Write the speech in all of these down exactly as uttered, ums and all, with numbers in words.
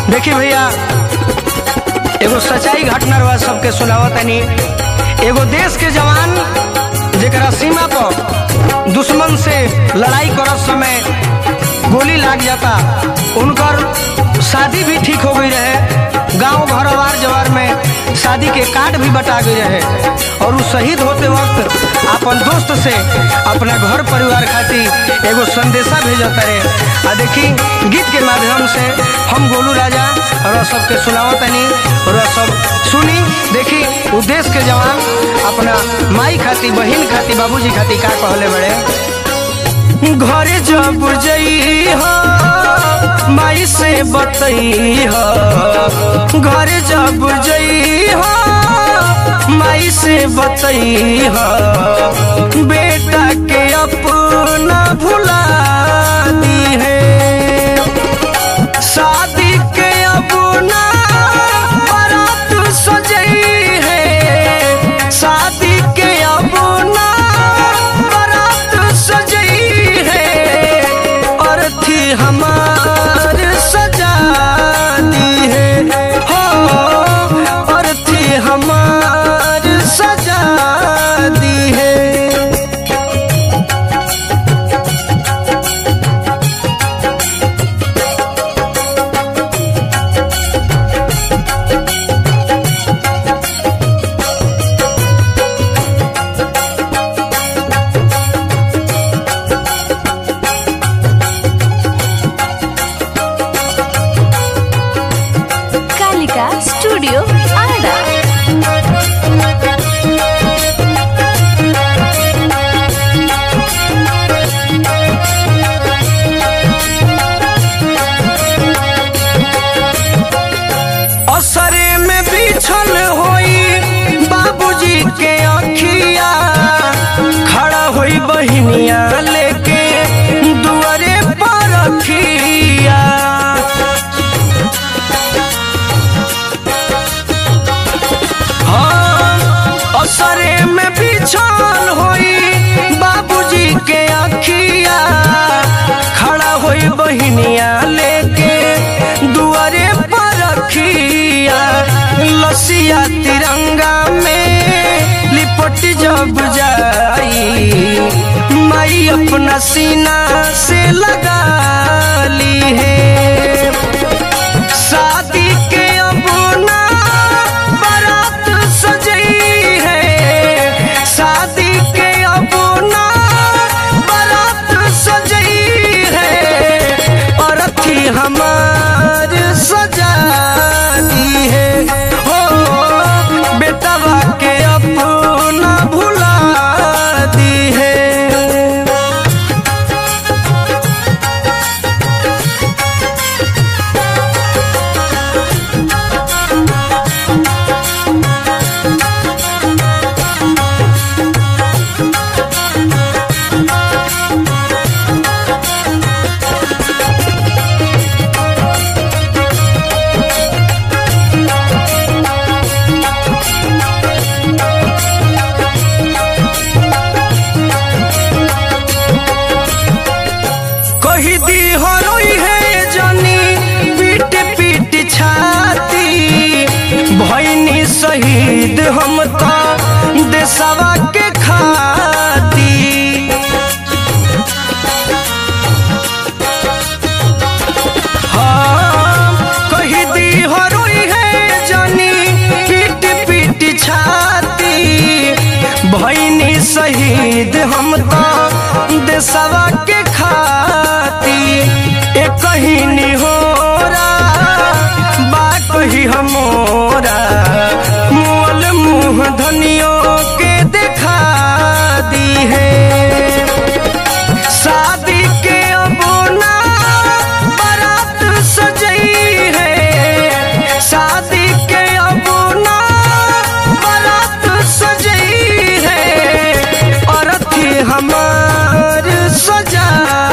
देखी भैया एगो सच्चाई घटना रहा सबके सुनावतनी। एगो देश के जवान जेकरा सीमा पर दुश्मन से लड़ाई करत समय गोली लाग जाता, उनकर शादी भी ठीक हो गई रहे। गांव घर अवार जवार में शादी के कार्ड भी बटा गई रहे और वो शहीद होते वक्त अपन दोस्त से अपना घर परिवार खातिर एगो संदेशा भेजता रहे। आ देखी गीत के माध्यम से हम गोलू राजा और सबके सुनावतनी और सब सुनी। देखी वो देश के जवान अपना माई खातिर, बहन खातिर, बाबूजी खातिर का कहले बड़े। घरे जब जई हो माई से बतई हो, घरे जब जई हो माई से बतई हो, बेटा के अपना भुला दी है। शादी के अपना बारात सजई है, शादी के अपना बारात सजई है, और थी हमार सजा दी है हो, और थी हमार सजा दी है। कालिका स्टूडियो आरा। असरे में बिछल होई बाबूजी के अखिया, खड़ा होई बहिनिया लेके दुआरे पर रखिया। असरे में बिछल होई बाबूजी के अखिया, खड़ा होई बहिनिया लेके दुआरे पर रखिया। लसिया तिरंगा में लिपट जब जाई, माई अपना सीना से लगा ली है। शादी के अपना बारात सजई है, शादी के अपना बारात सजई है, और थी हमार सजा दी है हो, बेटवा के अपना भुला दी है। कही दी हरोई है जानी पीट पीट छाती, भईनी शहीद हम तो देशवा के खाती। हाँ कही दी हरोई है जानी पीट पीट छाती, भईनी शहीद हम तो देशवा के खाती। एक कहीं निहोरा बा कही हमोरा, मोल मुँह धनियों के देखा दी है। शादी के अपना बारात सजई है, शादी के अपना बारात सजई है, और थी हमार सजा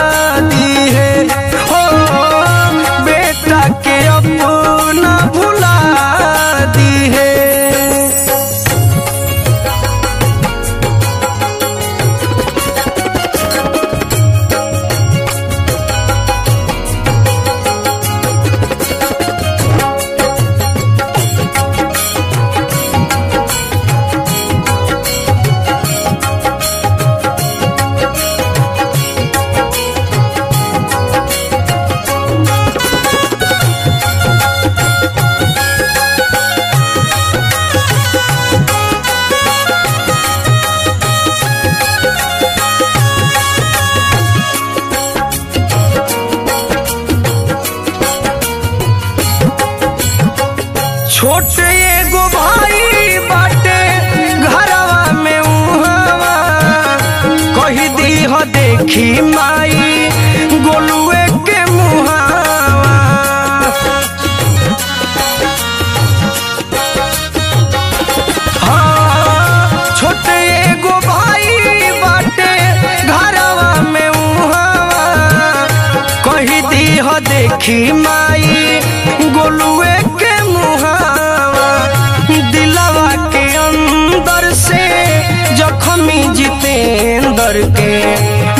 देखी माई गोलुए के मुहावा। हाँ छोटे एगो भाई बाटे घरवा में उहावा, कही दी हो देखी माई गोलुए के मुहावा। दिलवा के अंदर से जख्मी जितेंद्र के